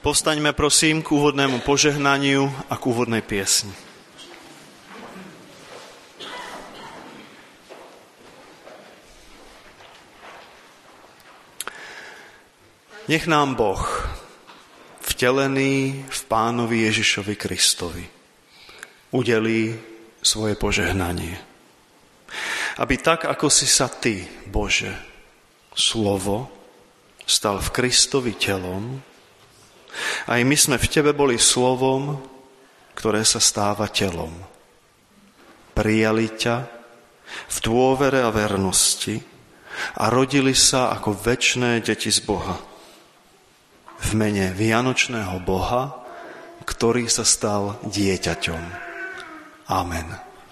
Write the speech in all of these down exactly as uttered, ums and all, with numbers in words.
Povstaňme prosím k úvodnému požehnaniu a k úvodnej piesni. Nech nám Boh, vtelený v Pánovi Ježišovi Kristovi, udelí svoje požehnanie. Aby tak, ako si sa Ty, Bože, slovo, stal v Kristovi telom, aj my sme v Tebe boli slovom, ktoré sa stáva telom. Prijali ťa v dôvere a vernosti a rodili sa ako večné deti z Boha. V mene vianočného Boha, ktorý sa stal dieťaťom. Amen.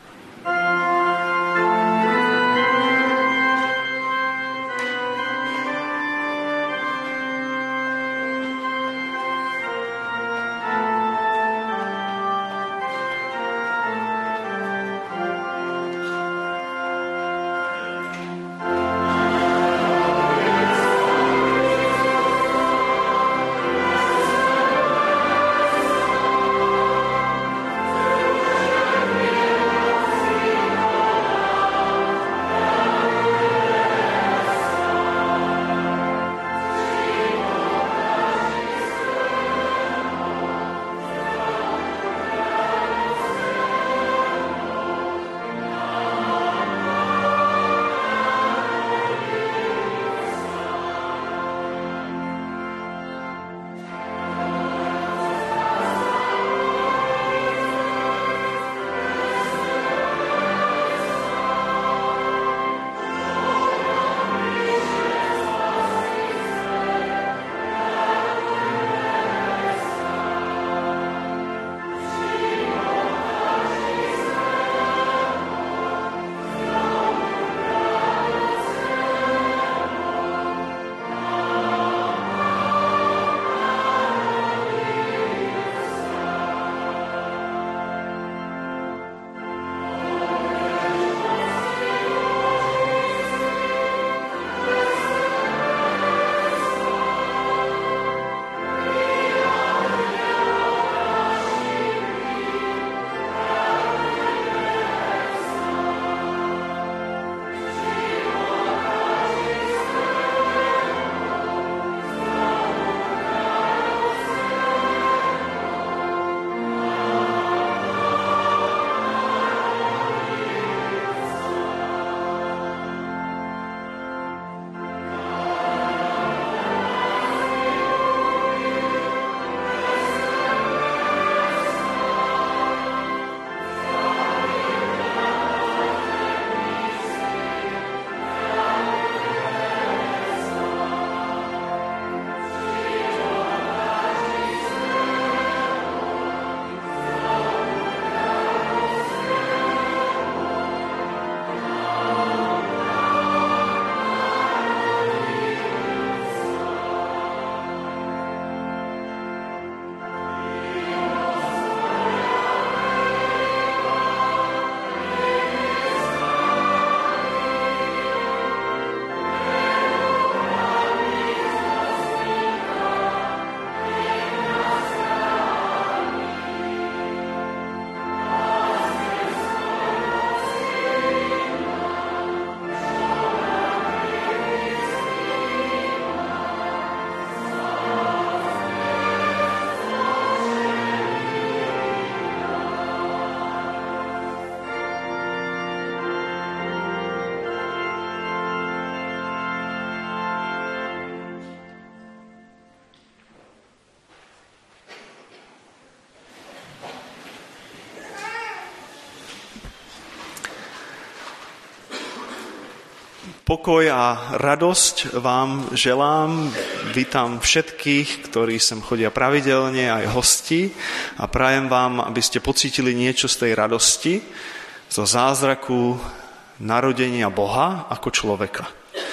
Pokoj a radosť vám želám. Vítam všetkých, ktorí sem chodia pravidelne, aj hostí, a prajem vám, aby ste pocítili niečo z tej radosti, zo zázraku narodenia Boha ako človeka.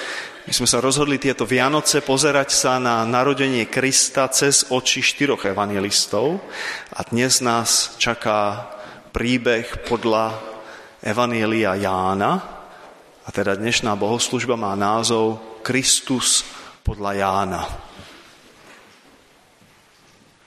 My sme sa rozhodli tieto Vianoce pozerať sa na narodenie Krista cez oči štyroch evanjelistov a dnes nás čaká príbeh podľa Evanjelia Jána. A teda dnešná bohoslužba má názov Kristus podľa Jána.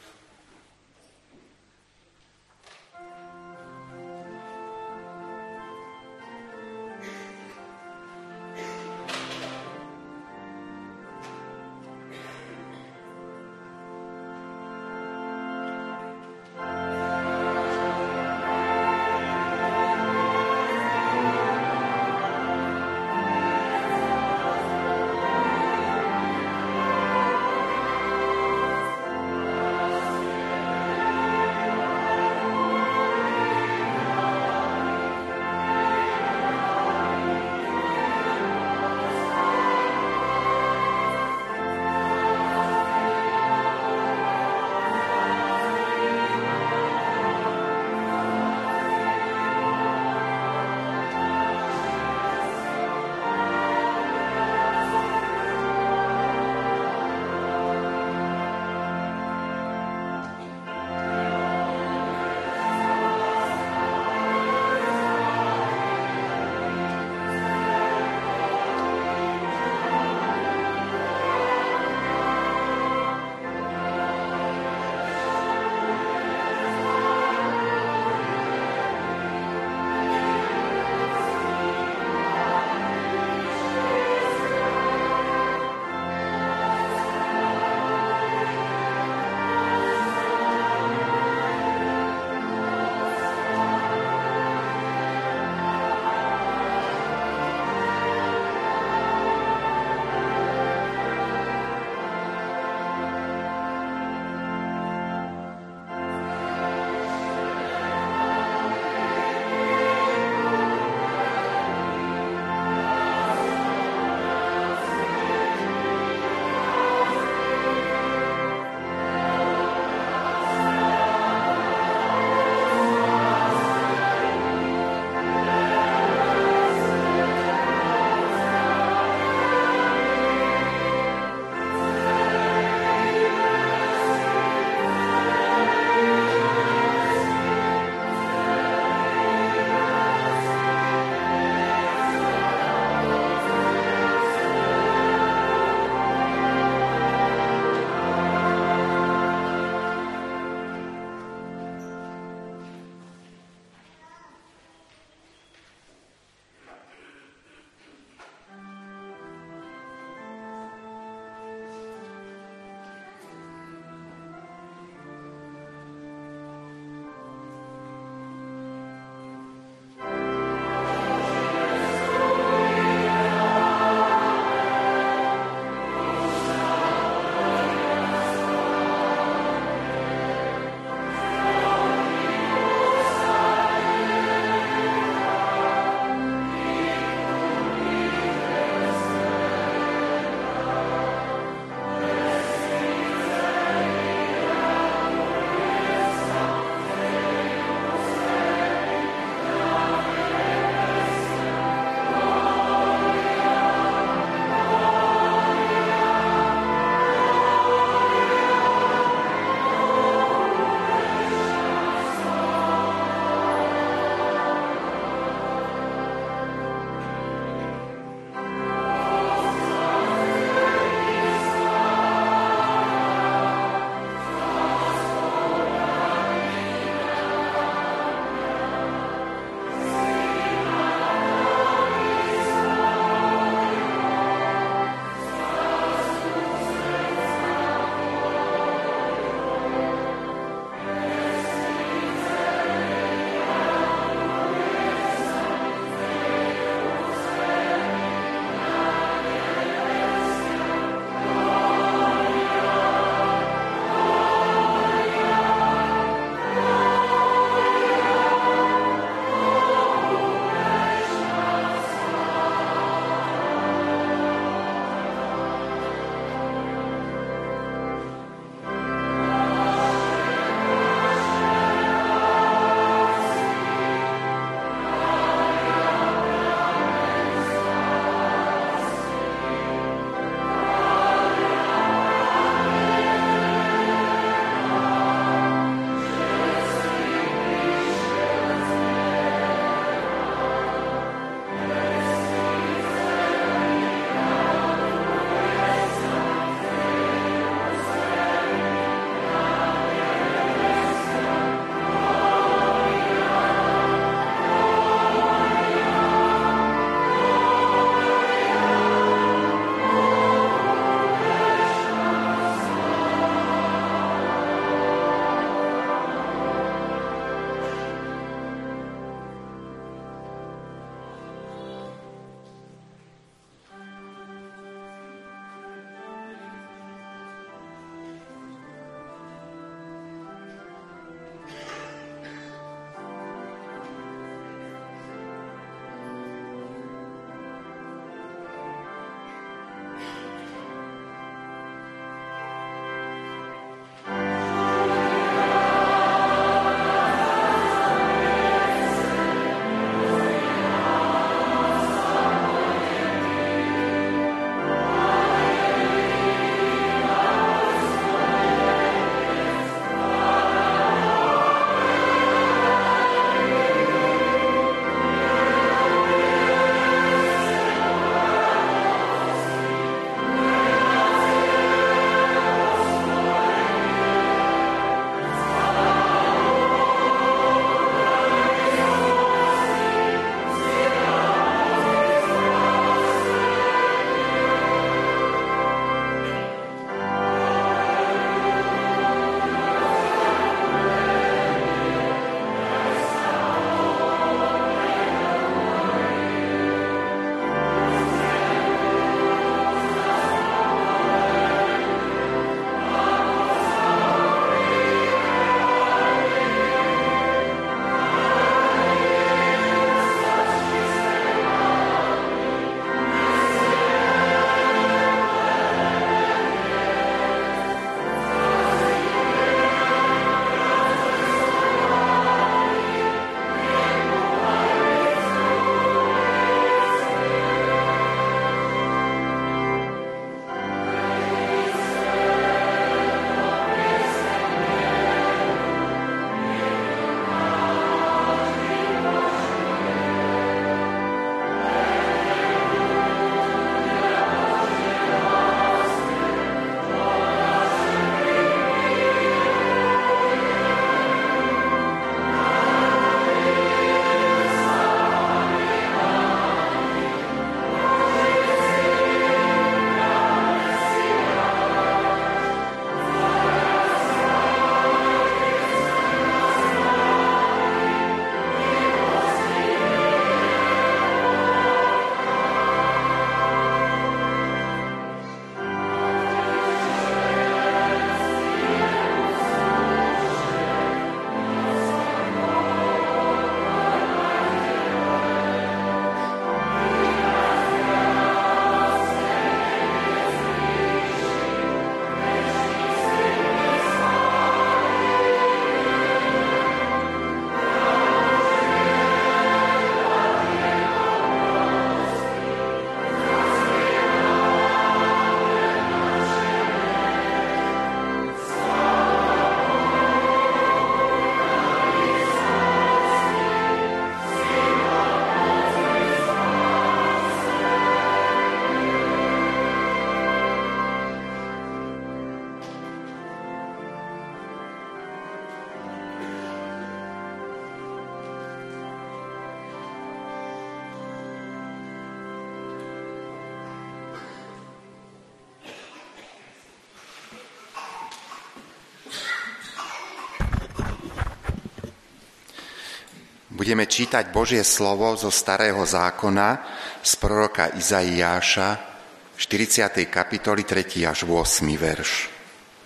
Budeme čítať Božie slovo zo Starého zákona z proroka Izaiáša, štyridsiatej kapitoly, tretí až ôsmy verš.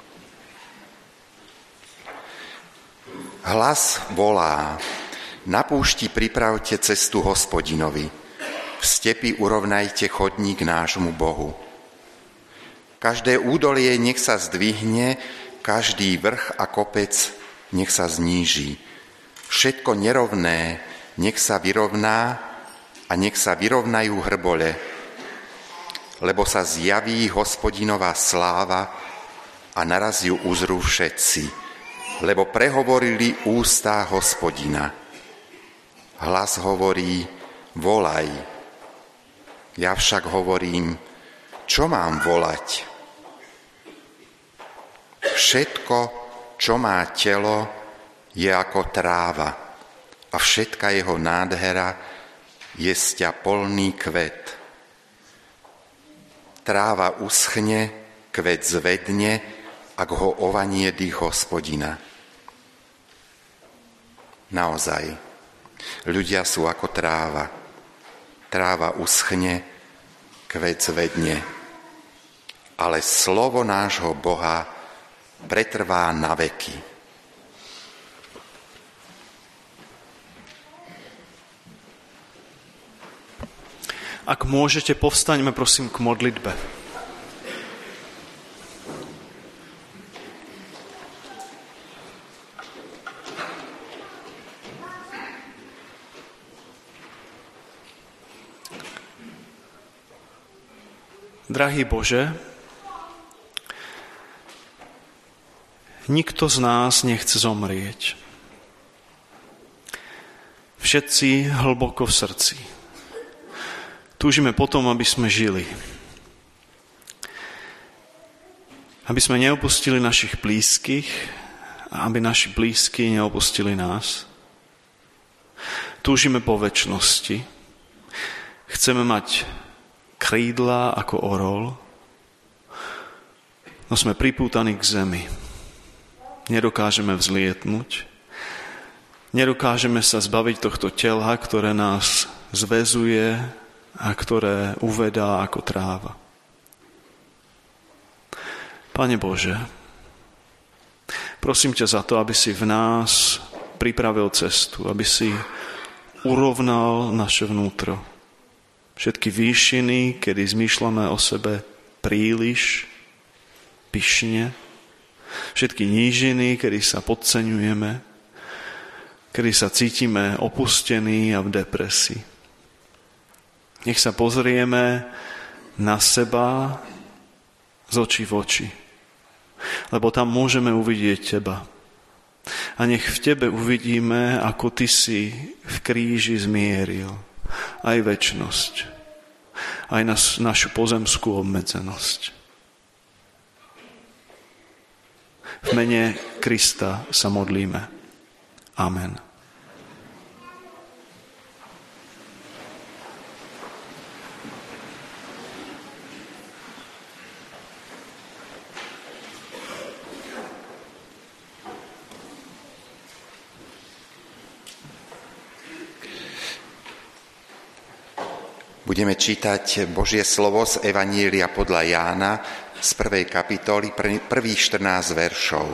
Hlas volá: na púšti pripravte cestu Hospodinovi, v stepi urovnajte chodník nášmu Bohu. Každé údolie nech sa zdvihne, každý vrch a kopec nech sa zníži. Všetko nerovné nech sa vyrovná a nech sa vyrovnajú hrbole, lebo sa zjaví Hospodinová sláva a naraz ju uzrú všetci, lebo prehovorili ústa Hospodina. Hlas hovorí: volaj. Ja však hovorím: čo mám volať? Všetko, čo má telo, je ako tráva a všetka jeho nádhera je sťa polný kvet. Tráva uschne, kvet zvedne, ak ho ovanie dých Hospodina. Naozaj, ľudia sú ako tráva. Tráva uschne, kvet zvedne. Ale slovo nášho Boha pretrvá na veky. Ak môžete, povstaňme prosím k modlitbe. Drahý Bože, nikto z nás nechce zomrieť. Všetci hlboko v srdci túžime potom, aby sme žili. Aby sme neopustili našich blízkych a aby naši blízki neopustili nás. Túžime po večnosti. Chceme mať krídla ako orol, no sme pripútaní k zemi. Nedokážeme vzlietnúť. Nedokážeme sa zbaviť tohto tela, ktoré nás zväzuje a ktoré uvedá ako tráva. Pane Bože, prosím ťa za to, aby si v nás pripravil cestu, aby si urovnal naše vnútro. Všetky výšiny, kedy zmýšľame o sebe príliš pyšne, všetky nížiny, kedy sa podceňujeme, kedy sa cítime opustení a v depresii. Nech sa pozrieme na seba z očí v oči, lebo tam môžeme uvidieť Teba. A nech v Tebe uvidíme, ako Ty si v kríži zmieril aj večnosť, aj nas, našu pozemskú obmedzenosť. V mene Krista sa modlíme. Amen. Budeme čítať Božie slovo z Evanília podľa Jána z prvej kapitoly, prvých štrnásť veršov.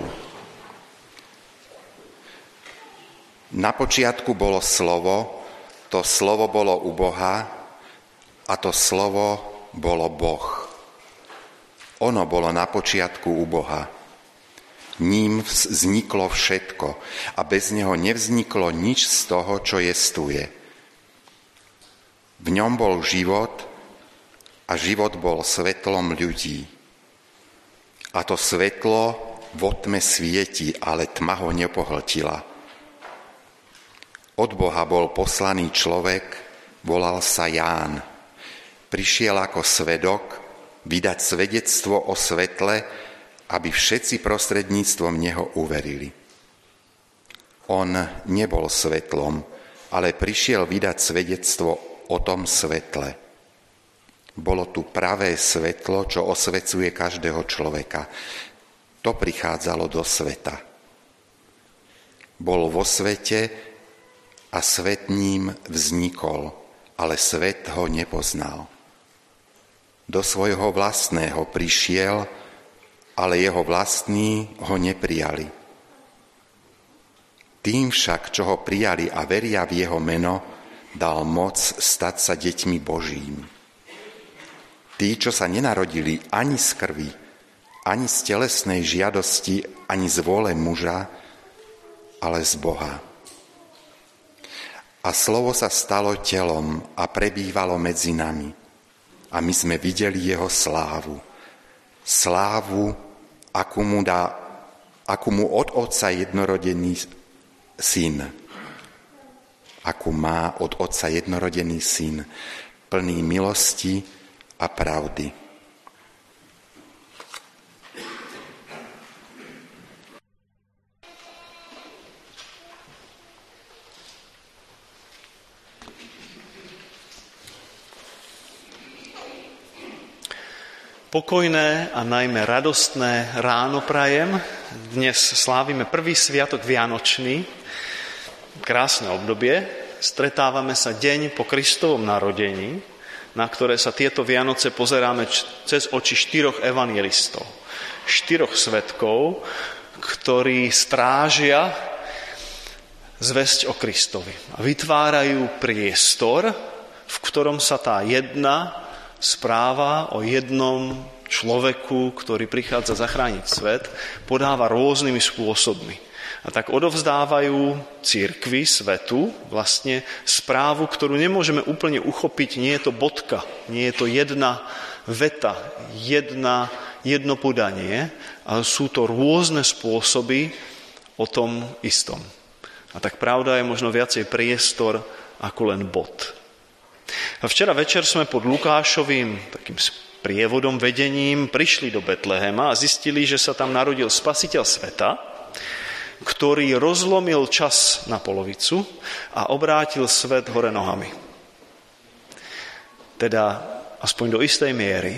Na počiatku bolo slovo, to slovo bolo u Boha a to slovo bolo Boh. Ono bolo na počiatku u Boha. Ním vzniklo všetko a bez neho nevzniklo nič z toho, čo jestuje. V ňom bol život a život bol svetlom ľudí. A to svetlo vo tme svieti, ale tma ho nepohltila. Od Boha bol poslaný človek, volal sa Ján. Prišiel ako svedok vydať svedectvo o svetle, aby všetci prostredníctvom neho uverili. On nebol svetlom, ale prišiel vydať svedectvo o tom svetle. Bolo tu pravé svetlo, čo osvecuje každého človeka. To prichádzalo do sveta. Bol vo svete a a svet ním vznikol, ale svet ho nepoznal. Do svojho vlastného prišiel, ale jeho vlastní ho neprijali. Tým však, čo ho prijali a veria v jeho meno, dal moc stať sa deťmi Božím. Tí, čo sa nenarodili ani z krvi, ani z telesnej žiadosti, ani z vôle muža, ale z Boha. A slovo sa stalo telom a prebývalo medzi nami. A my sme videli jeho slávu. Slávu, akú mu, dá, akú mu od Otca jednorodený syn. Akú má od Otca jednorodený syn, plný milosti a pravdy. Pokojné a najmä radostné ráno prajem. Dnes slávime prvý sviatok vianočný, krásne obdobie. Stretávame sa deň po Kristovom narodení, na ktoré sa tieto Vianoce pozeráme cez oči štyroch evanjelistov. Štyroch svedkov, ktorí strážia zvesť o Kristovi a vytvárajú priestor, v ktorom sa tá jedna správa o jednom človeku, ktorý prichádza zachrániť svet, podáva rôznymi spôsobmi. A tak odovzdávajú cirkvi, svetu, vlastne správu, ktorú nemôžeme úplne uchopiť. Nie je to bodka, nie je to jedna veta, jedna, jedno podanie, ale sú to rôzne spôsoby o tom istom. A tak pravda je možno viacej priestor ako len bod. A včera večer sme pod Lukášovým takým sprievodom, vedením prišli do Betlehema a zistili, že sa tam narodil Spasiteľ sveta, ktorý rozlomil čas na polovicu a obrátil svet hore nohami. Teda aspoň do istej miery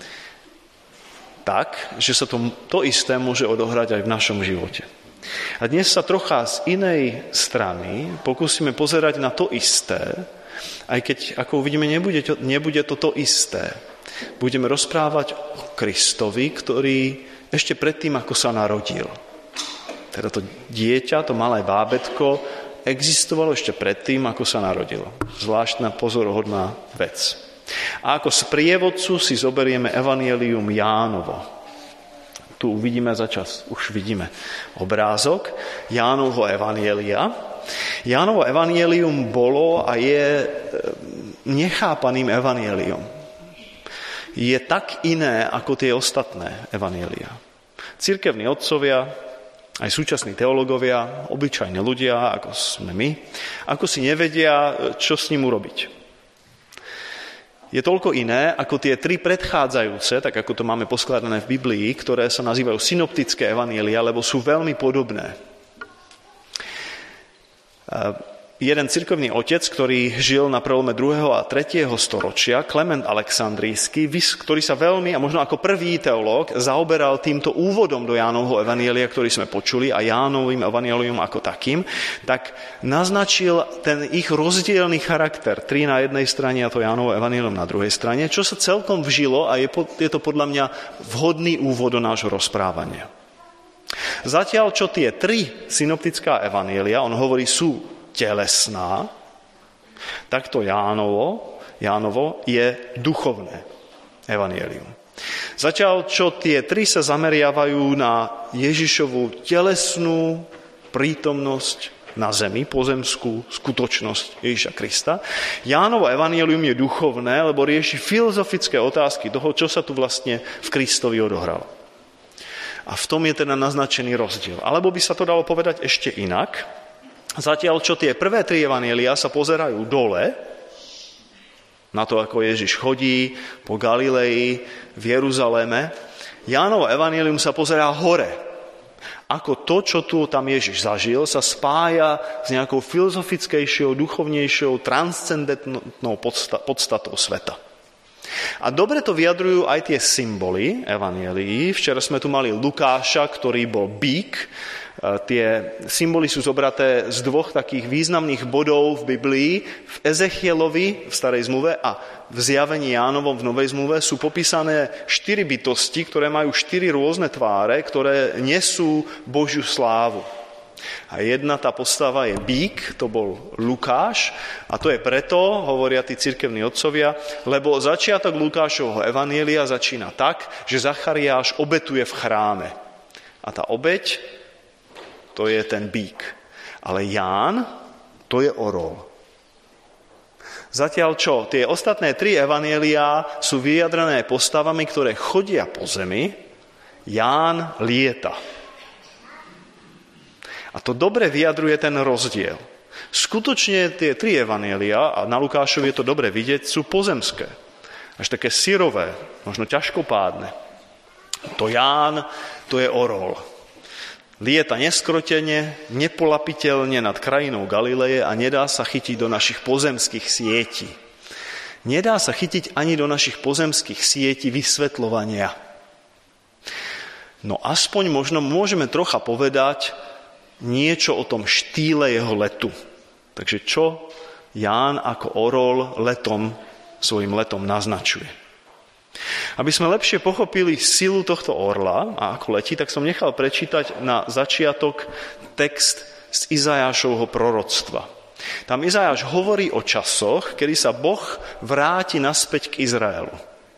tak, že sa to, to isté môže odohrať aj v našom živote. A dnes sa trocha z inej strany pokúsime pozerať na to isté, aj keď, ako uvidíme, nebude to, nebude to to isté. Budeme rozprávať o Kristovi, ktorý ešte predtým, ako sa narodil. Teda to dieťa, to malé bábätko, existovalo ešte predtým, ako sa narodilo. Zvláštna pozoruhodná vec. A ako sprievodcu si zoberieme Evangelium Jánovo. Tu uvidíme začas, už vidíme obrázok Jánovho Evangelia. Jánovo evanjelium bolo a je nechápaným evanjelium. Je tak iné ako tie ostatné evanjelia. Cirkevní otcovia, aj súčasní teológovia, obyčajní ľudia, ako sme my, ako si nevedia, čo s ním urobiť. Je toľko iné ako tie tri predchádzajúce, tak ako to máme poskladané v Biblii, ktoré sa nazývajú synoptické evanjelia, lebo sú veľmi podobné. Jeden cirkevný otec, ktorý žil na prelome druhého a tretieho storočia, Klement Alexandrijský, ktorý sa veľmi, a možno ako prvý teológ, zaoberal týmto úvodom do Jánovho evanjelia, ktorý sme počuli, a Jánovým evanjelium ako takým, tak naznačil ten ich rozdielny charakter. Tri na jednej strane a to Jánovo evanjelium na druhej strane, čo sa celkom vžilo a je, je to podľa mňa vhodný úvod do nášho rozprávania. Zatiaľ, čo tie tri synoptická evanjelia, on hovorí, sú telesná, tak to Jánovo, Jánovo je duchovné evanjelium. Zatiaľ, čo tie tri sa zameriavajú na Ježišovu telesnú prítomnosť na zemi, pozemskú skutočnosť Ježiša Krista, Jánovo evanjelium je duchovné, lebo rieši filozofické otázky toho, čo sa tu vlastne v Kristovi odohralo. A v tom je teda naznačený rozdiel. Alebo by sa to dalo povedať ešte inak. Zatiaľ, čo tie prvé tri evanjelia sa pozerajú dole, na to, ako Ježiš chodí po Galilei, v Jeruzaléme, Jánovo evanjelium sa pozerá hore. Ako to, čo tu tam Ježiš zažil, sa spája s nejakou filozofickejšou, duchovnejšou, transcendentnou podstatou sveta. A dobre to vyjadrujú aj tie symboly evanjelií. Včera sme tu mali Lukáša, ktorý bol bík. Tie symboly sú zobraté z dvoch takých významných bodov v Biblii. V Ezechielovi v starej zmluve a v Zjavení Jánovom v novej zmluve sú popísané štyri bytosti, ktoré majú štyri rôzne tváre, ktoré nesú Božiu slávu. A jedna tá postava je bík, to bol Lukáš, a to je preto, hovoria tí cirkevní otcovia, lebo začiatok Lukášovho evanjelia začína tak, že Zachariáš obetuje v chráme. A tá obeť, to je ten bík. Ale Ján, to je orol. Zatiaľ čo? Tie ostatné tri evanjeliá sú vyjadrené postavami, ktoré chodia po zemi. Ján lieta. A to dobre vyjadruje ten rozdiel. Skutočne tie tri evanjelia, a na Lukášovi je to dobre vidieť, sú pozemské. Až také syrové, možno ťažkopádne. To Ján, to je orol. Lieta neskrotene, nepolapiteľne nad krajinou Galileje a nedá sa chytiť do našich pozemských sietí. Nedá sa chytiť ani do našich pozemských sietí vysvetľovania. No aspoň možno môžeme trocha povedať niečo o tom štýle jeho letu. Takže čo Ján ako orol letom, svojim letom naznačuje? Aby sme lepšie pochopili silu tohto orla a ako letí, tak som nechal prečítať na začiatok text z Izajášovho proroctva. Tam Izajáš hovorí o časoch, kedy sa Boh vráti naspäť k Izraelu.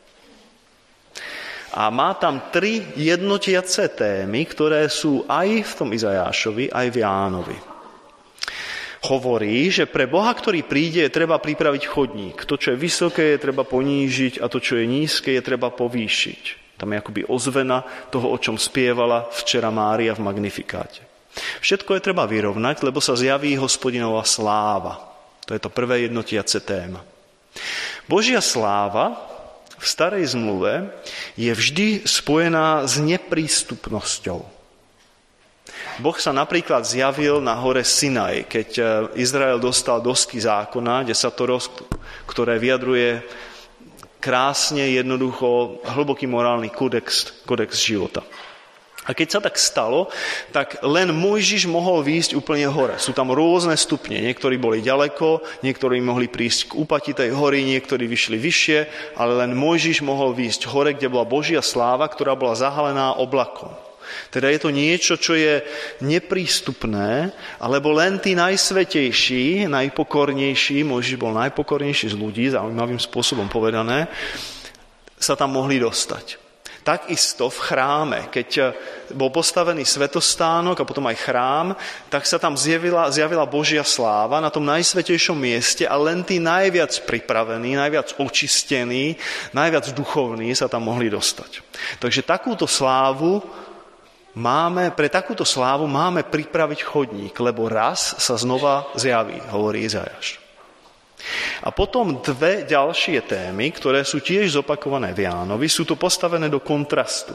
A má tam tri jednotiace témy, ktoré sú aj v tom Izajášovi, aj v Jánovi. Hovorí, že pre Boha, ktorý príde, je treba pripraviť chodník. To, čo je vysoké, je treba ponížiť a to, čo je nízke, je treba povýšiť. Tam je akoby ozvena toho, o čom spievala včera Mária v Magnifikáte. Všetko je treba vyrovnať, lebo sa zjaví Hospodinová sláva. To je to prvé jednotiace téma. Božia sláva v starej zmluve je vždy spojená s neprístupnosťou. Boh sa napríklad zjavil na hore Sinaj, keď Izrael dostal dosky zákona, desatoro, ktoré vyjadruje krásne, jednoducho, hlboký morálny kodex, kodex života. A keď sa tak stalo, tak len Mojžiš mohol výjsť úplne hore. Sú tam rôzne stupne. Niektorí boli ďaleko, niektorí mohli prísť k úpati tej hory, niektorí vyšli vyššie, ale len Mojžiš mohol výjsť hore, kde bola Božia sláva, ktorá bola zahalená oblakom. Teda je to niečo, čo je neprístupné, alebo len tí najsvätejší, najpokornejší, Mojžiš bol najpokornejší z ľudí, zaujímavým spôsobom povedané, sa tam mohli dostať. Takisto v chráme, keď bol postavený svätostánok a potom aj chrám, tak sa tam zjavila, zjavila Božia sláva na tom najsvätejšom mieste a len tí najviac pripravení, najviac očistení, najviac duchovní sa tam mohli dostať. Takže takúto slávu Máme, pre takúto slávu máme pripraviť chodník, lebo raz sa znova zjaví, hovorí Izajáš. A potom dve ďalšie témy, ktoré sú tiež zopakované v Jánovi, sú tu postavené do kontrastu.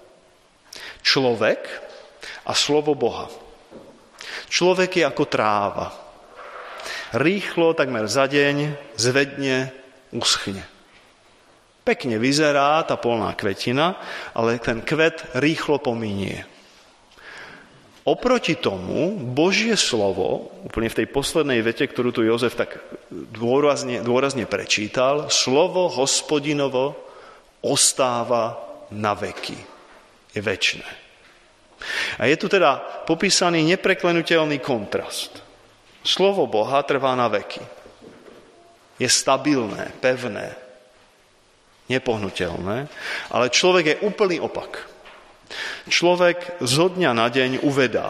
Človek a slovo Boha. Človek je ako tráva. Rýchlo, takmer za deň, zvedne, uschne. Pekne vyzerá tá polná kvetina, ale ten kvet rýchlo pominie. Oproti tomu Božie slovo, úplne v tej poslednej vete, ktorú tu Jozef tak dôrazne, dôrazne prečítal, slovo Hospodinovo ostáva na veky. Je večné. A je tu teda popísaný nepreklenuteľný kontrast. Slovo Boha trvá na veky. Je stabilné, pevné, nepohnuteľné, ale človek je úplný opak. Človek zo dňa na deň uvedá.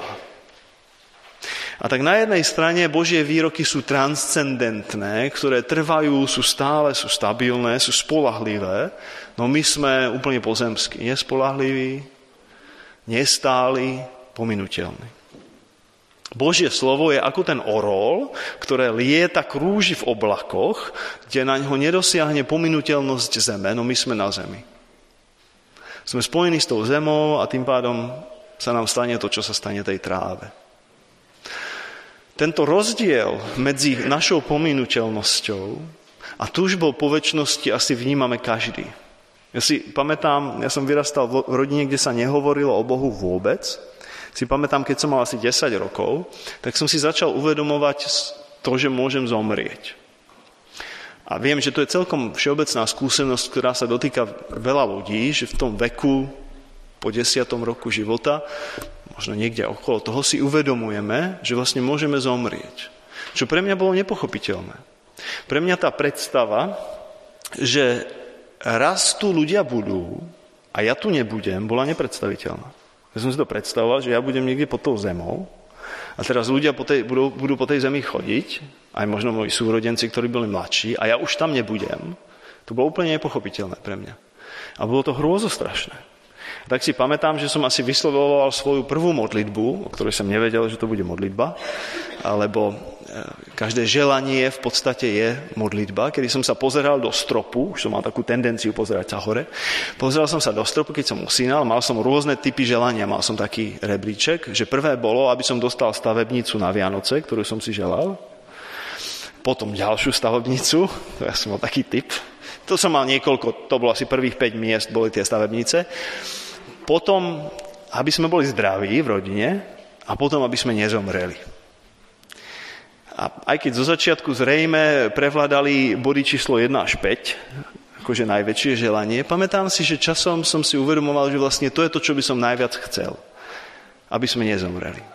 A tak na jednej strane Božie výroky sú transcendentné, ktoré trvajú, sú stále, sú stabilné, sú spoľahlivé, no my sme úplne pozemskí, nespoľahliví, nestáli, pominuteľní. Božie slovo je ako ten orol, ktoré lieta, krúži v oblakoch, kde na ňo nedosiahne pominuteľnosť zeme, no my sme na zemi. Sme spojení s tou zemou a tým pádom sa nám stane to, čo sa stane tej tráve. Tento rozdiel medzi našou pominuteľnosťou A túžbou po večnosti asi vnímame každý. Ja si pamätám, ja som vyrastal v rodine, kde sa nehovorilo o Bohu vôbec. Si pamätám, keď som mal asi desať rokov, tak som si začal uvedomovať to, že môžem zomrieť. A viem, že to je celkom všeobecná skúsenosť, ktorá sa dotýka veľa ľudí, že v tom veku po desiatom roku života, možno niekde okolo toho, si uvedomujeme, že vlastne môžeme zomrieť. Čo pre mňa bolo nepochopiteľné. Pre mňa tá predstava, že raz tu ľudia budú a ja tu nebudem, bola nepredstaviteľná. Ja som si to predstavoval, že ja budem niekde pod tou zemou a teraz ľudia po tej, budú, budú po tej zemi chodiť, aj možno moji súrodenci, ktorí boli mladší, a ja už tam nebudem. To bolo úplne nepochopiteľné pre mňa. A bolo to hrôzostrašné. A tak si pamätám, že som asi vyslovoval svoju prvú modlitbu, o ktorej som nevedel, že to bude modlitba, alebo každé želanie v podstate je modlitba, kedy som sa pozeral do stropu, už som mal takú tendenciu pozerať sa hore, pozeral som sa do stropu, keď som usínal, mal som rôzne typy želania, mal som taký rebríček, že prvé bolo, aby som dostal stavebnicu na Vianoce, ktorú som si želal, potom ďalšiu stavebnicu, to ja som mal taký typ, to som mal niekoľko, to bolo asi prvých päť miest, boli tie stavebnice, potom, aby sme boli zdraví v rodine a potom, aby sme nezomreli. A aj keď zo začiatku zrejme prevládali body číslo jeden až päť, akože najväčšie želanie, pamätám si, že časom som si uvedomoval, že vlastne to je to, čo by som najviac chcel. Aby sme nezomreli.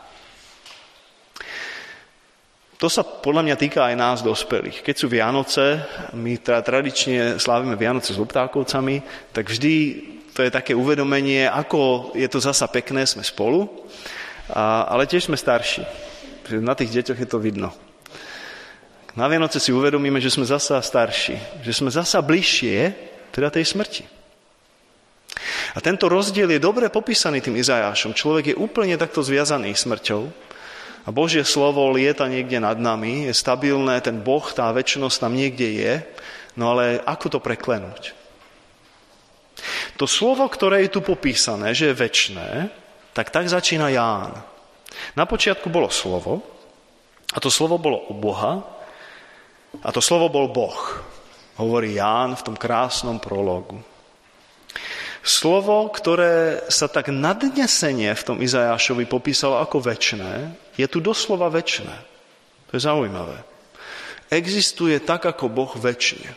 To sa podľa mňa týka aj nás dospelých. Keď sú Vianoce, my teda tradične slávime Vianoce s Luptákovcami, tak vždy to je také uvedomenie, ako je to zasa pekné, sme spolu, a, ale tiež sme starší. Na tých deťoch je to vidno. Na Vianoce si uvedomíme, že sme zasa starší, že sme zasa bližšie teda tej smrti. A tento rozdiel je dobre popísaný tým Izajášom. Človek je úplne takto zviazaný smrťou a Božie slovo lieta niekde nad nami, je stabilné, ten Boh, tá večnosť tam niekde je, no ale ako to preklenúť? To slovo, ktoré je tu popísané, že je večné, tak tak začína Ján. Na počiatku bolo slovo, a to slovo bolo u Boha, a to slovo bol Boh, hovorí Ján v tom krásnom prologu. Slovo, ktoré sa tak nadnesene v tom Izajášovi popísalo ako večné, je tu doslova večné. To je zaujímavé. Existuje tak, ako Boh večne.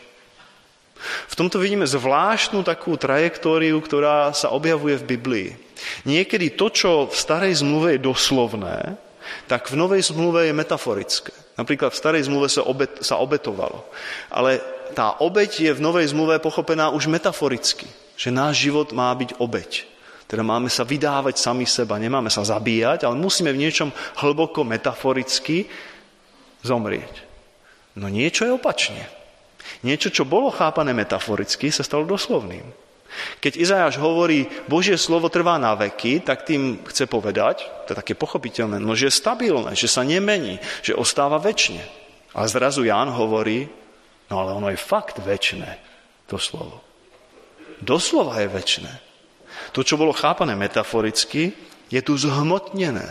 V tomto vidíme zvláštnu takú trajektóriu, ktorá sa objavuje v Biblii. Niekedy to, čo v starej zmluve je doslovné, tak v novej zmluve je metaforické. Napríklad v starej zmluve sa, obet, sa obetovalo. Ale tá obeť je v novej zmluve pochopená už metaforicky. Že náš život má byť obeť. Teda máme sa vydávať sami seba, nemáme sa zabíjať, ale musíme v niečom hlboko metaforicky zomrieť. No niečo je opačne. Niečo, čo bolo chápané metaforicky, sa stalo doslovným. Keď Izajáš hovorí, Božie slovo trvá na veky, tak tým chce povedať, to je také pochopiteľné, no, že je stabilné, že sa nemení, že ostáva večne. A zrazu Ján hovorí, no ale ono je fakt večné, to slovo. Doslova je večné. To, čo bolo chápané metaforicky, je tu zhmotnené.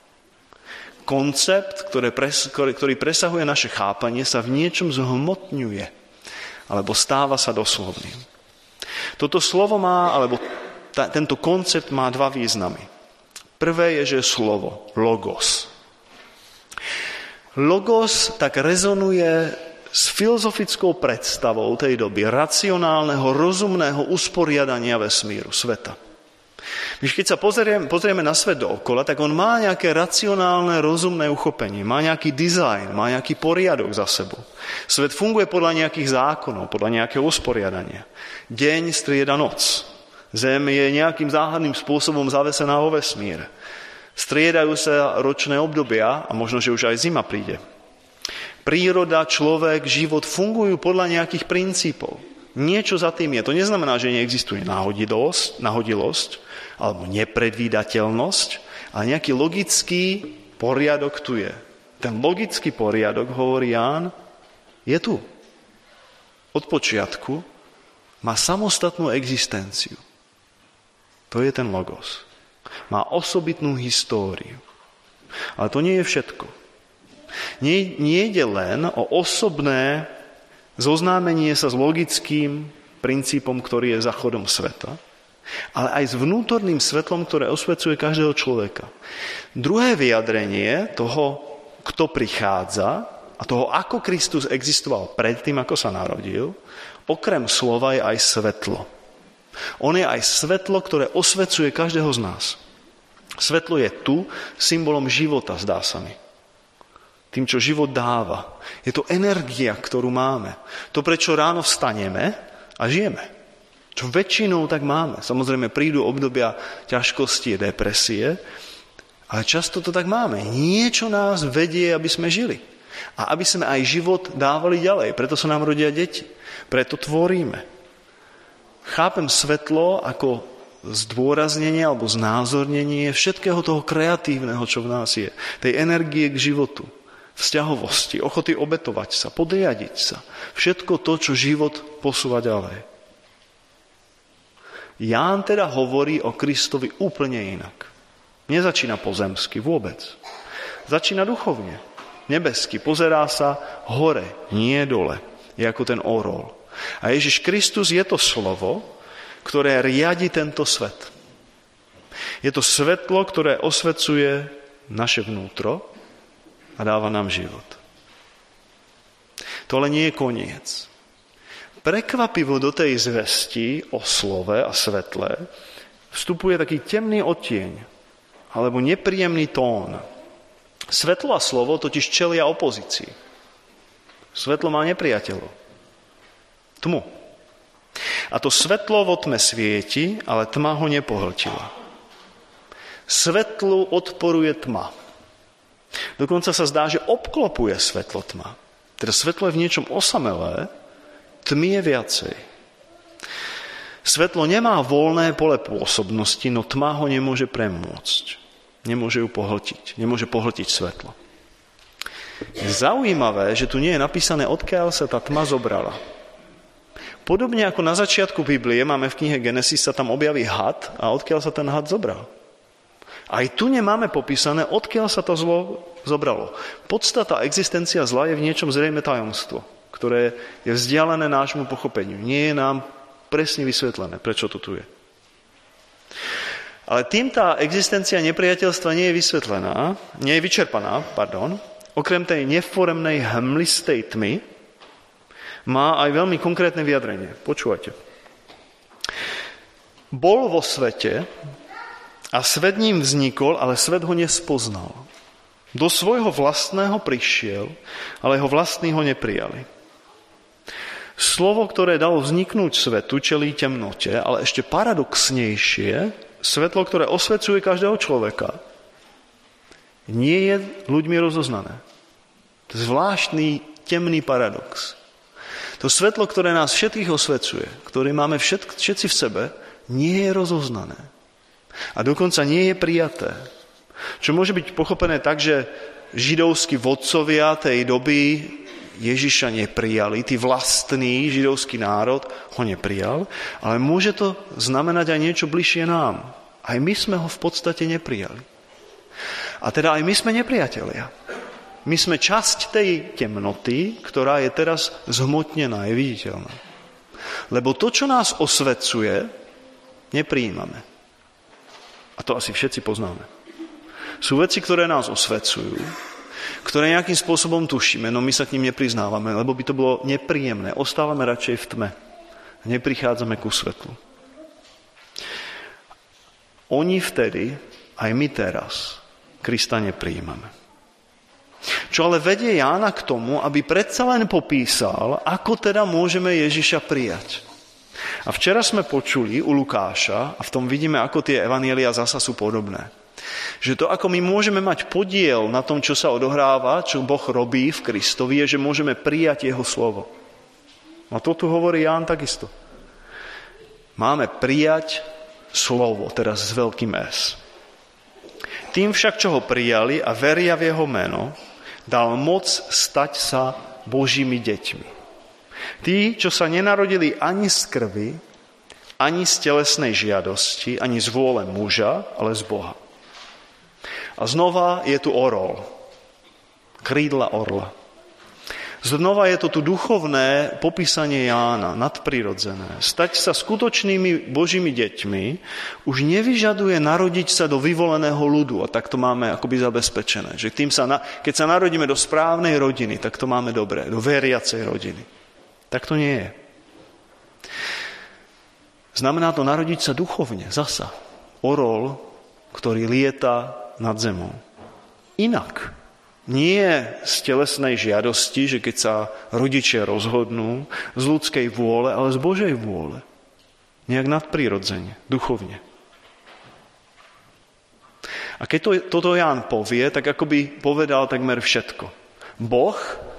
Koncept, ktorý, pres, ktorý, ktorý presahuje naše chápanie, sa v niečom zhmotňuje, alebo stáva sa doslovným. Toto slovo má, alebo ta, tento koncept má dva významy. Prvé je, že je slovo, logos. Logos tak rezonuje s filozofickou predstavou tej doby racionálneho, rozumného usporiadania vesmíru, sveta. Když keď sa pozrieme, pozrieme na svet dookola, tak on má nejaké racionálne, rozumné uchopenie, má nejaký dizajn, má nejaký poriadok za sebou. Svet funguje podľa nejakých zákonov, podľa nejakého usporiadania. Deň strieda noc. Zem je nejakým záhadným spôsobom zavesená vo vesmíre. Striedajú sa ročné obdobia a možno, že už aj zima príde. Príroda, človek, život fungujú podľa nejakých princípov. Niečo za tým je. To neznamená, že neexistuje náhodilosť, náhodilosť alebo nepredvídateľnosť, ale nejaký logický poriadok tu je. Ten logický poriadok, hovorí Ján, je tu. Od počiatku má samostatnú existenciu. To je ten logos. Má osobitnú históriu. Ale to nie je všetko. Nie, nie ide len o osobné zoznámenie sa s logickým princípom, ktorý je záchodom sveta, ale aj s vnútorným svetlom, ktoré osvecuje každého človeka. Druhé vyjadrenie toho, kto prichádza a toho, ako Kristus existoval predtým, ako sa narodil, okrem slova je aj svetlo. On je aj svetlo, ktoré osvecuje každého z nás. Svetlo je tu symbolom života, zdá sa mi. Tým, čo život dáva. Je to energia, ktorú máme. To, prečo ráno vstaneme a žijeme. Čo väčšinou tak máme. Samozrejme, prídu obdobia ťažkosti, depresie, ale často to tak máme. Niečo nás vedie, aby sme žili. A aby sme aj život dávali ďalej. Preto sa nám rodia deti. Preto tvoríme. Chápem svetlo ako zdôraznenie alebo znázornenie všetkého toho kreatívneho, čo v nás je. Tej energie k životu, vzťahovosti, ochoty obetovať sa, podriadiť sa. Všetko to, čo život posúva ďalej. Ján teda hovorí o Kristovi úplne inak. Nezačína pozemsky vôbec. Začína duchovne, nebesky. Pozerá sa hore, nie dole. Je ako ten orol. A Ježiš Kristus je to slovo, ktoré riadi tento svet. Je to svetlo, ktoré osvecuje naše vnútro a dáva nám život. To ale nie je koniec. Prekvapivo do tej zvesti o slove a svetle vstupuje taký temný odtieň alebo nepríjemný tón. Svetlo a slovo totiž čelia opozícii. Svetlo má nepriateľov. Tmu. A to svetlo vo tme svieti, ale tma ho nepohltila. Svetlu odporuje tma. Dokonca sa zdá, že obklopuje svetlo tma. Teda svetlo je v niečom osamelé, tmy je viacej. Svetlo nemá voľné pole pôsobnosti, no tma ho nemôže premôcť. Nemôže ju pohltiť. Nemôže pohltiť svetlo. Je zaujímavé, že tu nie je napísané, odkiaľ sa tá tma zobrala. Podobne ako na začiatku Biblie, máme v knihe Genesis, sa tam objaví had a odkiaľ sa ten had zobral. Aj tu nemáme popísané, odkiaľ sa to zlo zobralo. Podstata existencia zla je v niečom zrejme tajomstvo, ktoré je vzdialené nášmu pochopeniu. Nie je nám presne vysvetlené, prečo to tu je. Ale tým tá existencia nepriateľstva nie je vysvetlená, nie je vyčerpaná, pardon, okrem tej neforemnej hmlistej tmy, má aj veľmi konkrétne vyjadrenie. Počúvajte. Bol vo svete a svet ním vznikol, ale svet ho nespoznal. Do svojho vlastného prišiel, ale jeho vlastní ho neprijali. Slovo, ktoré dalo vzniknúť svetu, čelí temnote, ale ešte paradoxnejšie, svetlo, ktoré osvecuje každého človeka, nie je ľuďmi rozoznané. To je zvláštny temný paradox. To svetlo, ktoré nás všetkých osvecuje, ktoré máme všet, všetci v sebe, nie je rozoznané. A dokonca nie je prijaté. Čo môže byť pochopené tak, že židovskí vodcovia tej doby Ježiša neprijali, tí vlastný židovský národ ho neprijal, ale môže to znamenať aj niečo bližšie nám. Aj my sme ho v podstate neprijali. A teda aj my sme nepriatelia. My sme časť tej temnoty, ktorá je teraz zhmotnená, je viditeľná. Lebo to, čo nás osvecuje, neprijímame. A to asi všetci poznáme. Sú veci, ktoré nás osvecujú, ktoré nejakým spôsobom tušíme, no my sa k ním nepriznávame, lebo by to bolo nepríjemné. Ostávame radšej v tme. Neprichádzame ku svetlu. Oni vtedy, aj my teraz, Krista neprijímame. Čo ale vedie Jána k tomu, aby predsa len popísal, ako teda môžeme Ježiša prijať. A včera sme počuli u Lukáša, a v tom vidíme, ako tie evanjelia zasa sú podobné. Že to, ako my môžeme mať podiel na tom, čo sa odohráva, čo Boh robí v Kristovi, je, že môžeme prijať jeho slovo. A to tu hovorí Ján takisto. Máme prijať slovo, teraz s veľkým S. Tým však, čo ho prijali a veria v jeho meno, dal moc stať sa Božími deťmi. Tí, čo sa nenarodili ani z krvi, ani z telesnej žiadosti, ani z vôle muža, ale z Boha. A znova je tu orol, krídla orla. Znova je to tu duchovné popísanie Jána, nadprirodzené. Stať sa skutočnými Božími deťmi už nevyžaduje narodiť sa do vyvoleného ľudu, a tak to máme akoby zabezpečené. Že tým sa na, keď sa narodíme do správnej rodiny, tak to máme dobré, do veriacej rodiny. Tak to nie je. Znamená to narodiť sa duchovne, zasa. Orol, ktorý lieta nad zemou. Inak. Nie z telesnej žiadosti, že keď sa rodičia rozhodnú, z ľudskej vôle, ale z Božej vôle. Nejak nadprirodzene, duchovne. A keď to, toto Ján povie, tak akoby povedal takmer všetko. Boh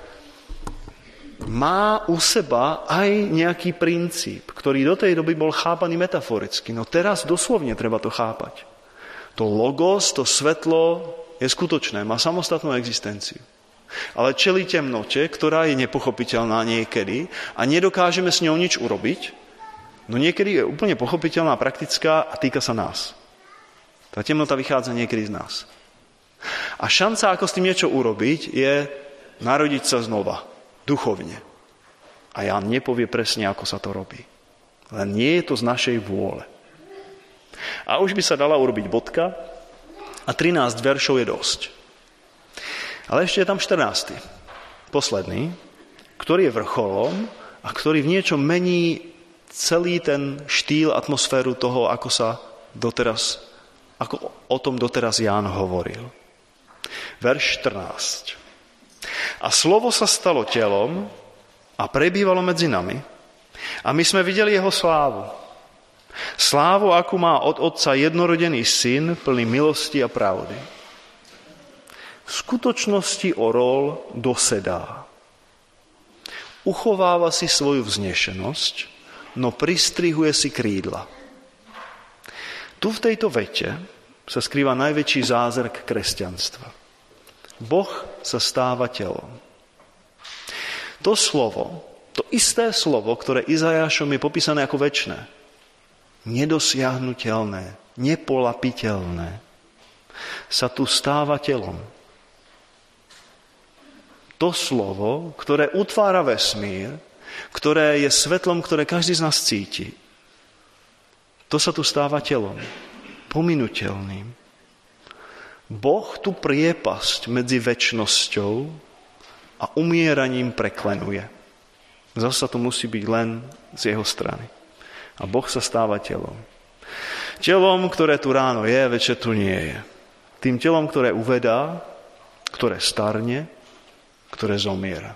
má u seba aj nejaký princíp, ktorý do tej doby bol chápaný metaforicky. No teraz doslovne treba to chápať. To logos, to svetlo je skutočné, má samostatnú existenciu. Ale čelí temnote, ktorá je nepochopiteľná niekedy a nedokážeme s ňou nič urobiť, no niekedy je úplne pochopiteľná, praktická a týka sa nás. Tá temnota vychádza niekedy z nás. A šanca, ako s tým niečo urobiť, je narodiť sa znova, duchovne. A Ján nepovie presne, ako sa to robí. Len nie je to z našej vôle. A už by sa dala urobiť bodka, a trinásť veršov je dosť. Ale ešte je tam štrnásty. Posledný, ktorý je vrcholom a ktorý v niečom mení celý ten štýl, atmosféru toho, ako sa doteraz, ako o tom doteraz Ján hovoril. Verš štrnásť. A slovo sa stalo telom a prebývalo medzi nami a my sme videli jeho slávu. Slávu, akú má od Otca jednorodený syn, plný milosti a pravdy. V skutočnosti orol dosedá. Uchováva si svoju vznešenosť, no pristrihuje si krídla. Tu v tejto vete sa skrýva najväčší zázrak kresťanstva. Boh sa stáva telom. To slovo, to isté slovo, ktoré Izajášom je popísané ako večné, nedosiahnuteľné, nepolapiteľné, sa tu stáva telom. To slovo, ktoré utvára vesmír, ktoré je svetlom, ktoré každý z nás cíti, to sa tu stáva telom, pominuteľným. Boh tu priepasť medzi večnosťou a umieraním preklenuje. Zasa to musí byť len z jeho strany. A Boh sa stáva telom. Telom, ktoré tu ráno je, večer tu nie je. Tým telom, ktoré uvedá, ktoré starne, ktoré zomiera.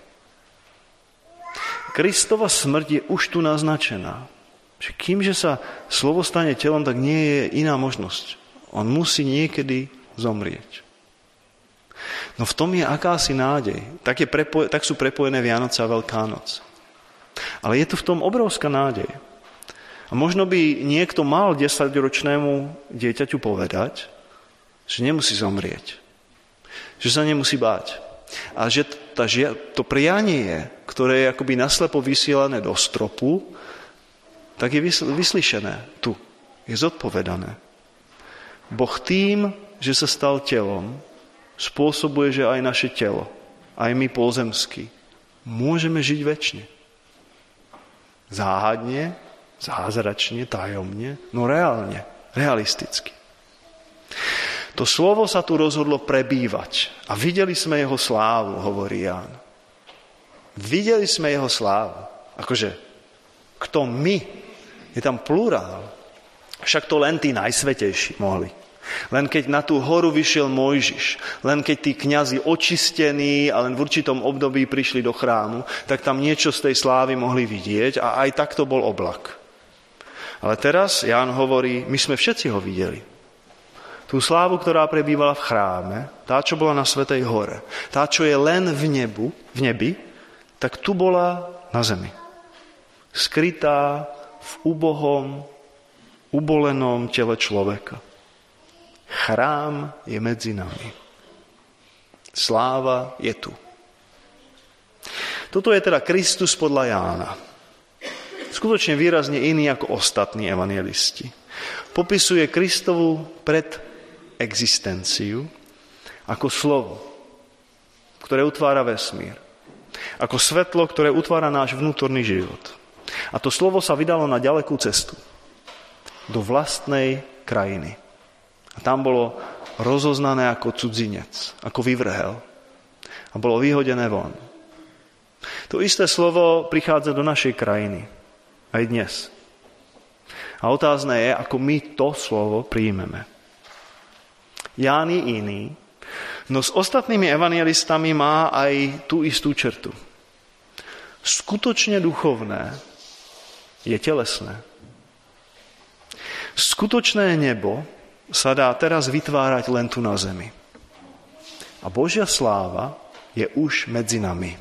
Kristova smrť je už tu naznačená. Že kýmže sa slovo stane telom, tak nie je iná možnosť. On musí niekedy zomrieť. No v tom je akási nádej. Tak, je prepo- tak sú prepojené Vianoce a Veľká noc. Ale je tu v tom obrovská nádej. A možno by niekto mal desaťročnému dieťaťu povedať, že nemusí zomrieť. Že sa nemusí báť. A že tá, to prianie, ktoré je akoby naslepo vysielané do stropu, tak je vyslyšené tu. Je zodpovedané. Boh tým, že sa stal telom, spôsobuje, že aj naše telo, aj my pozemskí, môžeme žiť večne. Záhadne, zázračne, tajomne, no reálne, realisticky. To slovo sa tu rozhodlo prebývať a videli sme jeho slávu, hovorí Ján. Videli sme jeho slávu. Akože, kto my? Je tam plurál. Však to len tí najsvätejší mohli. Len keď na tú horu vyšiel Mojžiš, len keď tí kňazi očistení a len v určitom období prišli do chrámu, tak tam niečo z tej slávy mohli vidieť a aj tak to bol oblak. Ale teraz Ján hovorí, my sme všetci ho videli. Tú slávu, ktorá prebývala v chráme, tá, čo bola na Svätej hore, tá, čo je len v nebu, v nebi, tak tu bola na zemi. Skrytá v ubohom, ubolenom tele človeka. Chrám je medzi nami. Sláva je tu. Toto je teda Kristus podľa Jána. Skutočne výrazne iný ako ostatní evanjelisti. Popisuje Kristovu predexistenciu ako slovo, ktoré utvára vesmír. Ako svetlo, ktoré utvára náš vnútorný život. A to slovo sa vydalo na ďalekú cestu. Do vlastnej krajiny. A tam bolo rozoznané ako cudzinec, ako vyvrhel. A bolo vyhodené von. To isté slovo prichádza do našej krajiny. Aj dnes. A otázne je, ako my to slovo príjmeme. Ján je iný, no s ostatnými evangelistami má aj tú istú črtu. Skutočne duchovné je telesné. Skutočné nebo sa dá teraz vytvárať len tu na zemi. A Božia sláva je už medzi nami.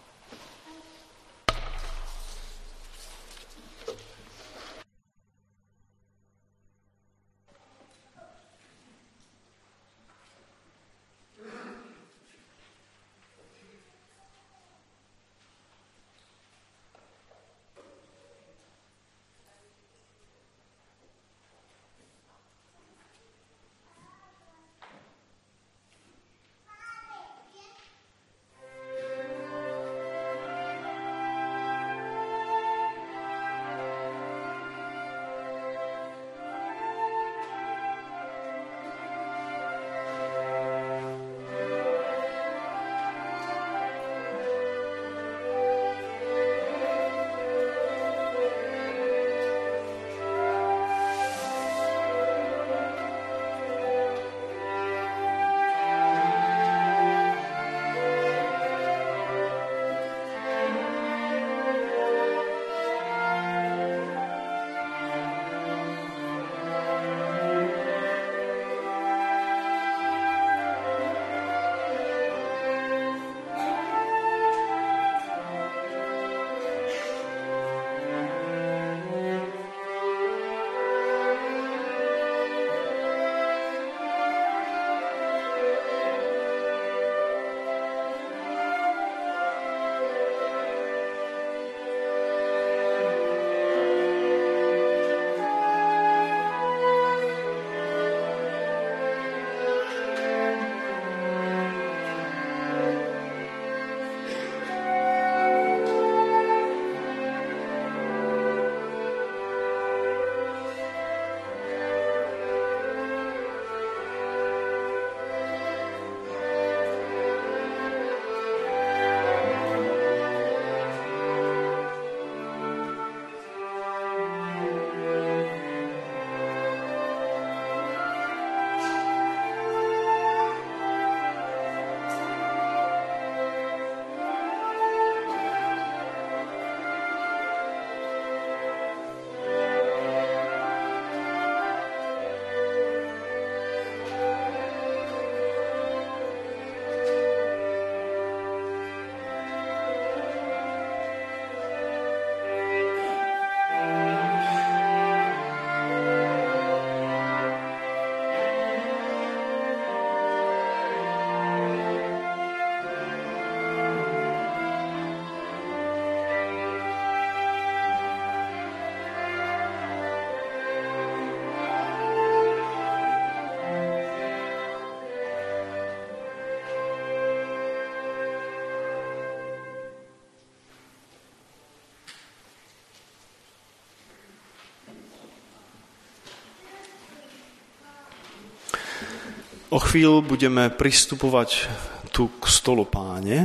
O chvíľu budeme pristupovať tu k stolu Páne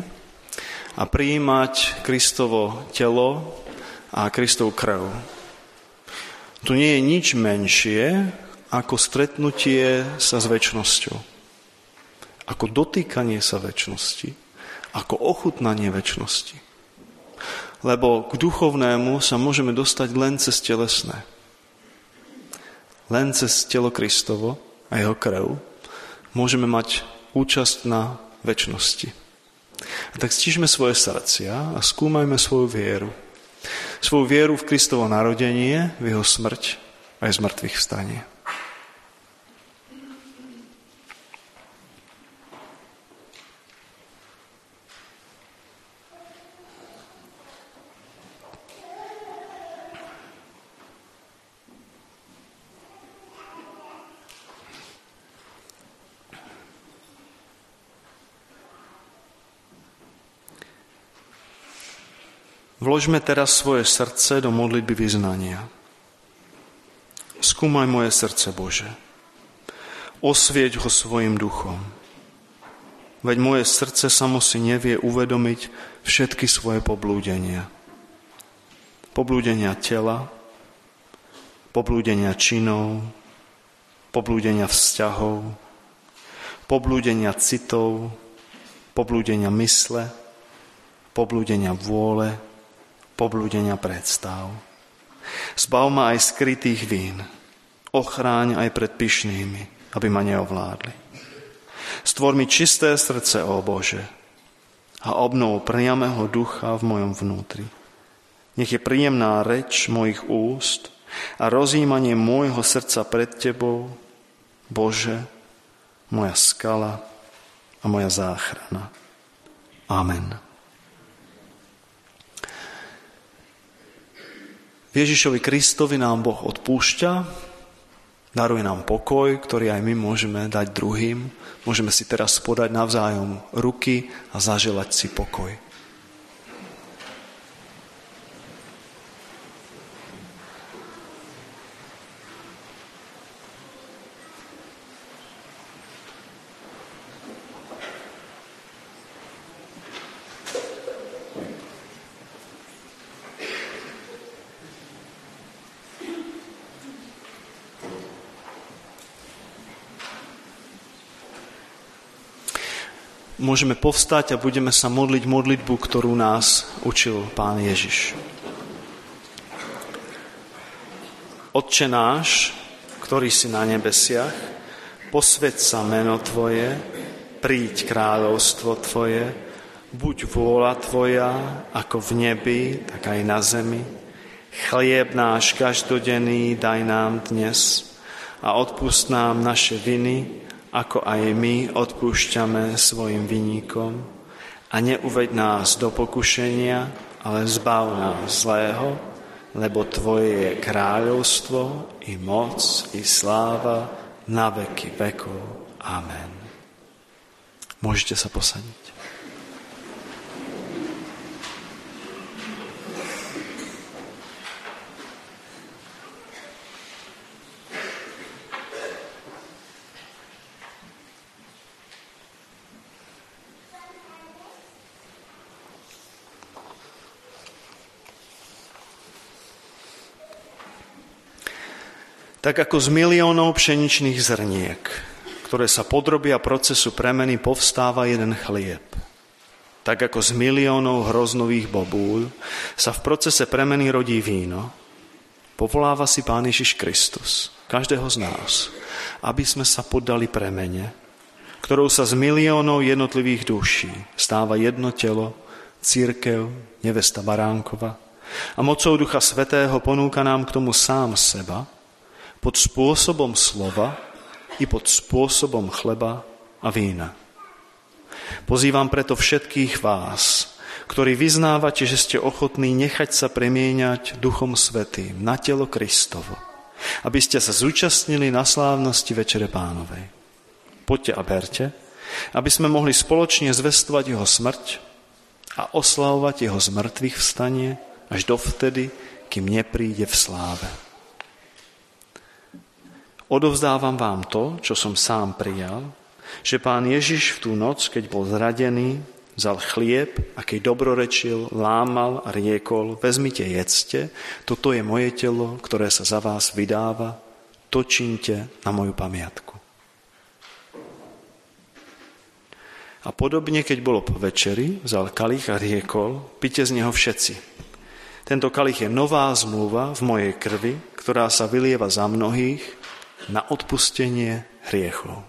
a prijímať Kristovo telo a Kristov krv. Tu nie je nič menšie ako stretnutie sa s večnosťou. Ako dotýkanie sa večnosti. Ako ochutnanie večnosti. Lebo k duchovnému sa môžeme dostať len cez telesné. Len cez telo Kristovo a jeho krv môžeme mať účasť na večnosti. A tak stížme svoje srdcia a skúmajme svoju vieru. Svoju vieru v Kristovo narodenie, v jeho smrť a aj zmrtvých vstanie. Vložme teraz svoje srdce do modlitby vyznania. Skúmaj moje srdce, Bože. Osvieť ho svojim duchom. Veď moje srdce samo si nevie uvedomiť všetky svoje poblúdenia. Poblúdenia tela, poblúdenia činov, poblúdenia vzťahov, poblúdenia citov, poblúdenia mysle, poblúdenia vôle, poblúdenia predstav. Zbav ma aj skrytých vín, ochráň aj pred pyšnými, aby ma neovládli. Stvor mi čisté srdce, ó Bože, a obnov priameho ducha v mojom vnútri. Nech je príjemná reč mojich úst a rozjímanie môjho srdca pred Tebou, Bože, moja skala a moja záchrana. Amen. Ježišovi Kristovi nám Boh odpúšťa, daruje nám pokoj, ktorý aj my môžeme dať druhým. Môžeme si teraz podať navzájom ruky a zaželať si pokoj. Môžeme povstať a budeme sa modliť modlitbu, ktorú nás učil Pán Ježiš. Otče náš, ktorý si na nebesiach, posväť sa meno Tvoje, príď kráľovstvo Tvoje, buď vôľa Tvoja, ako v nebi, tak aj na zemi. Chlieb náš každodenný daj nám dnes a odpusť nám naše viny, ako aj my odpúšťame svojim vinníkom. A neuveď nás do pokušenia, ale zbav nás zlého, lebo Tvoje je kráľovstvo, i moc, i sláva, na veky vekov. Amen. Môžete sa posadiť. Tak ako z miliónov pšeničných zrniek, ktoré sa podrobia procesu premeny, povstáva jeden chlieb. Tak ako z miliónov hroznových bobúľ sa v procese premeny rodí víno, povoláva si Pán Ježiš Kristus, každého z nás, aby sme sa poddali premene, ktorou sa z miliónov jednotlivých duší stáva jedno telo, cirkev, nevesta Baránkova, a mocou Ducha Svätého ponúka nám k tomu sám seba, pod spôsobom slova i pod spôsobom chleba a vína. Pozývam preto všetkých vás, ktorí vyznávate, že ste ochotní nechať sa premieňať Duchom Svätým na telo Kristovo, aby ste sa zúčastnili na slávnosti Večere Pánovej. Poďte a berte, aby sme mohli spoločne zvestovať jeho smrť a oslavovať jeho zmrtvých vstanie až dovtedy, kým nepríde v sláve. Odovzdávam vám to, čo som sám prijal, že Pán Ježiš v tú noc, keď bol zradený, vzal chlieb a keď dobrorečil, lámal a riekol: vezmite, jedzte, toto je moje telo, ktoré sa za vás vydáva, to čiňte na moju pamiatku. A podobne, keď bolo po večeri, vzal kalich a riekol: pite z neho všetci. Tento kalich je nová zmluva v mojej krvi, ktorá sa vylieva za mnohých na odpustenie hriechov.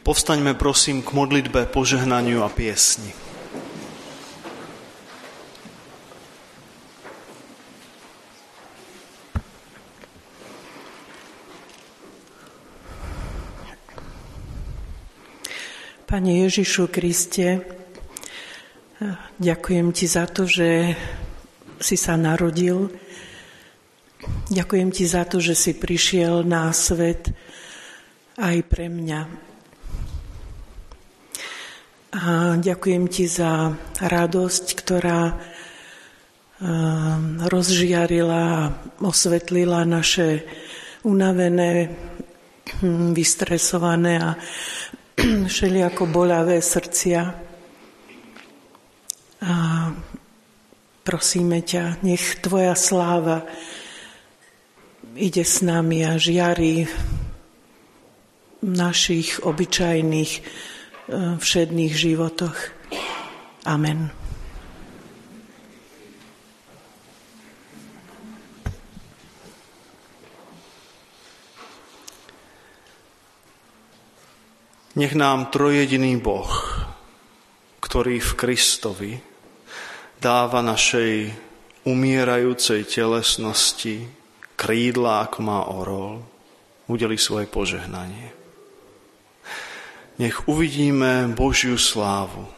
Povstaňme prosím k modlitbe, požehnaniu a piesni. Pane Ježišu Kriste, ďakujem Ti za to, že si sa narodil. Ďakujem Ti za to, že si prišiel na svet aj pre mňa. A ďakujem Ti za radosť, ktorá rozžiarila a osvetlila naše unavené, vystresované a všelijako bolavé srdcia. A prosíme ťa, nech Tvoja sláva ide s nami a žiari v našich obyčajných všedných životoch. Amen. Nech nám trojjediný Boh, ktorý v Kristovi dáva našej umierajúcej telesnosti krídla, ako má orol, udeli svoje požehnanie. Nech uvidíme Božiu slávu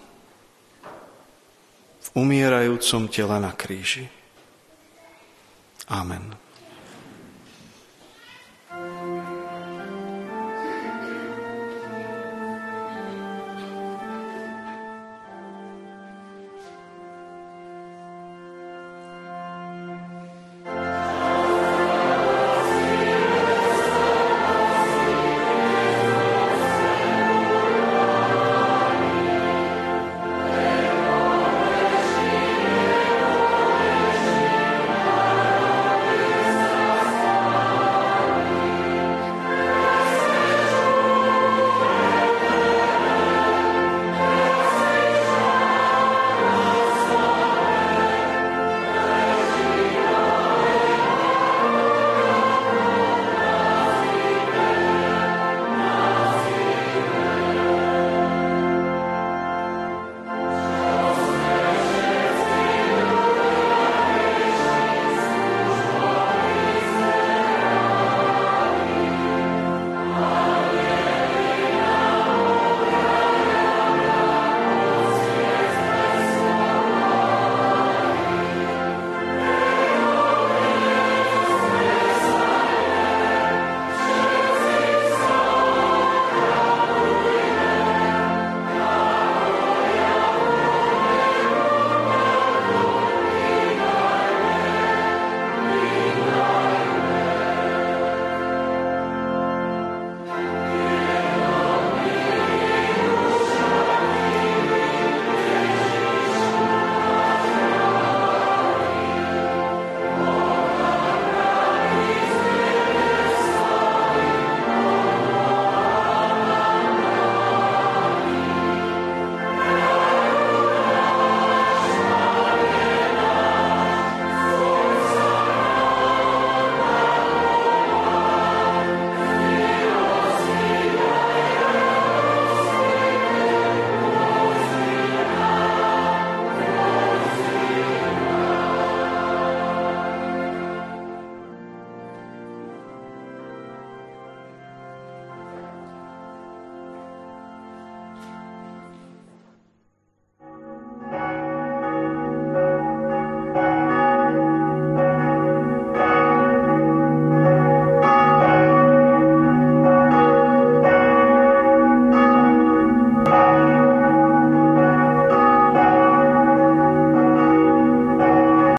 v umierajúcom tele na kríži. Amen.